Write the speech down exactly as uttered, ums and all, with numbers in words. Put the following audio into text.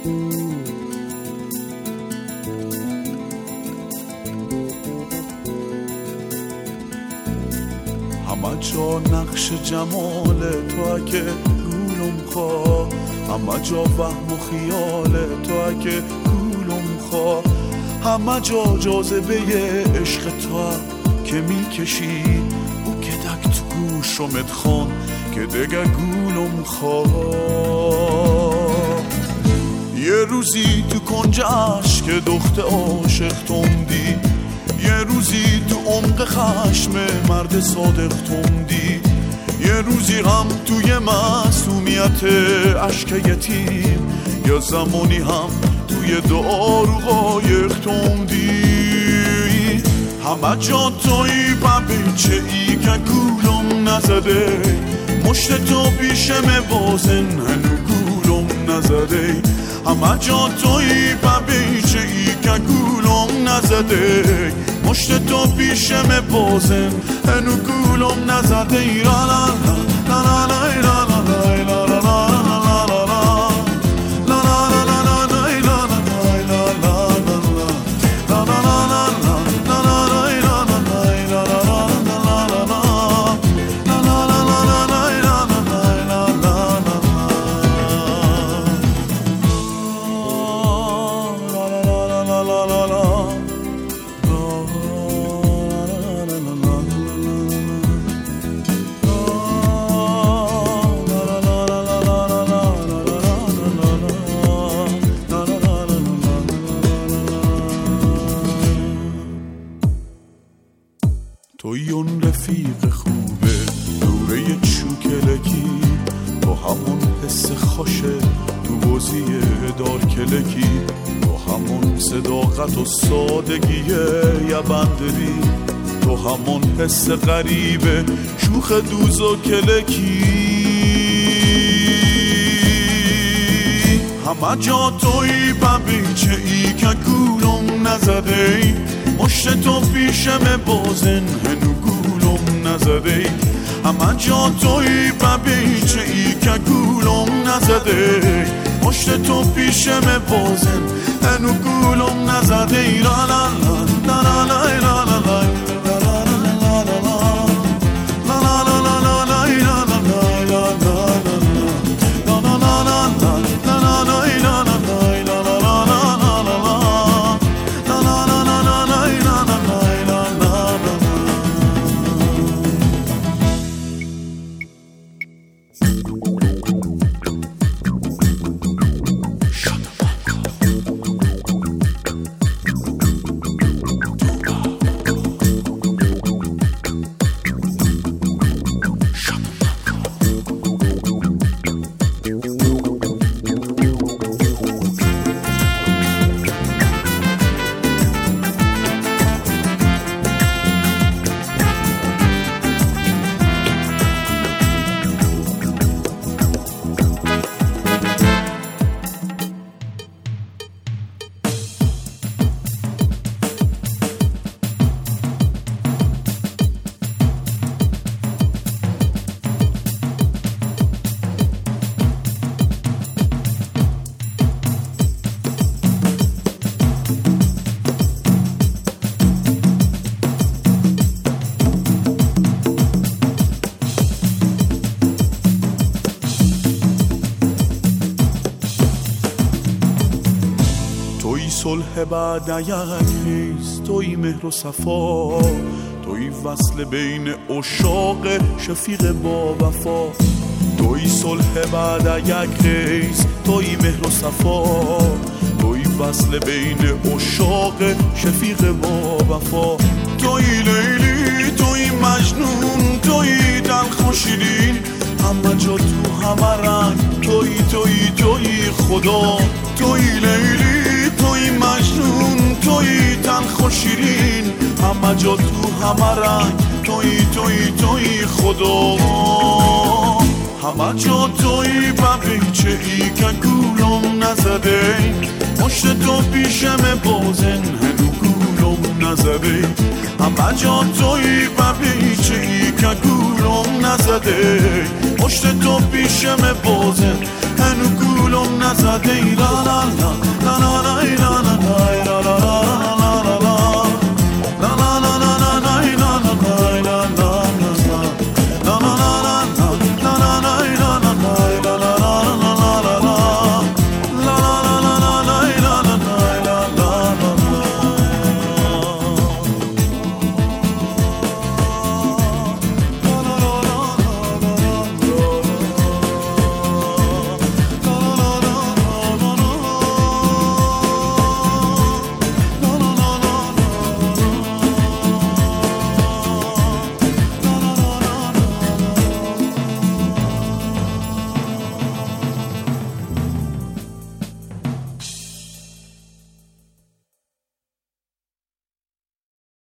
همه جا نقش جمال تو اگه گولم خواه، همه جا وهم و خیال تو اگه گولم خواه، همه جا جاذبه عشق تو که میکشی او که دک تو گوشمت خون که دگه گولم خواه. یه روزی تو کنج عشق دخت عاشق تومدی، یه روزی تو عمق خشم مرد صادق تومدی، یه روزی هم توی معصومیت عشق یتیم، یا زمانی هم توی دعا رو قایق تومدی. همه جا توی ببیچه ای که گولم نزده، مشت تو پیشم بازن هنو گولم نزده. همه جا توی ببیچه ای که گولم نزده، مشت تو پیشم بازن هنو گولم نزده. لا لا لا لا لا لا لا لا لا توی اون رفیق خوبه دوره چوکلکی، تو همون حس خوشه تو بازی دار کلکی، تو همون صداقت و سادگی یه بندری، تو همون حس غریبه شوخ دوز و کلکی. همه جا توی ببیچه ای که گولم نزده، مشت تو پیشم بازن هنو گولم نزده. همه جا توی ببیچه ای که گولم نزده، مشت تو پیشم بازن هنو گولم نزده. لا لا لا لا لا لا لا لا صلح بعد یک نیست، توی مهر و صفا، توی وصل بین عشاق شفیق با وفا. توی صلح بعد یک نیست، توی مهر و صفا، توی وصل بین عشاق شفیق با وفا. توی لیلی، توی مجنون، توی تلخ و شیرین، همه جا تو همه رنگ، توی توی توی خدا. توی لیلی، توی مجنون، توی تلخ و شیرین، همه جا تو همه رنگ، توی توی توی خدا. همه جا توی ببیچه ای که گولم نزده، مشت تو پیشم بازن هنو گولم نزده. همه جا توی ببیچه ای که گولم نزده، مشت تو پیشم بازن هنو گولم نزده ای لا لا لا لا لا لا لا لا لا لا لا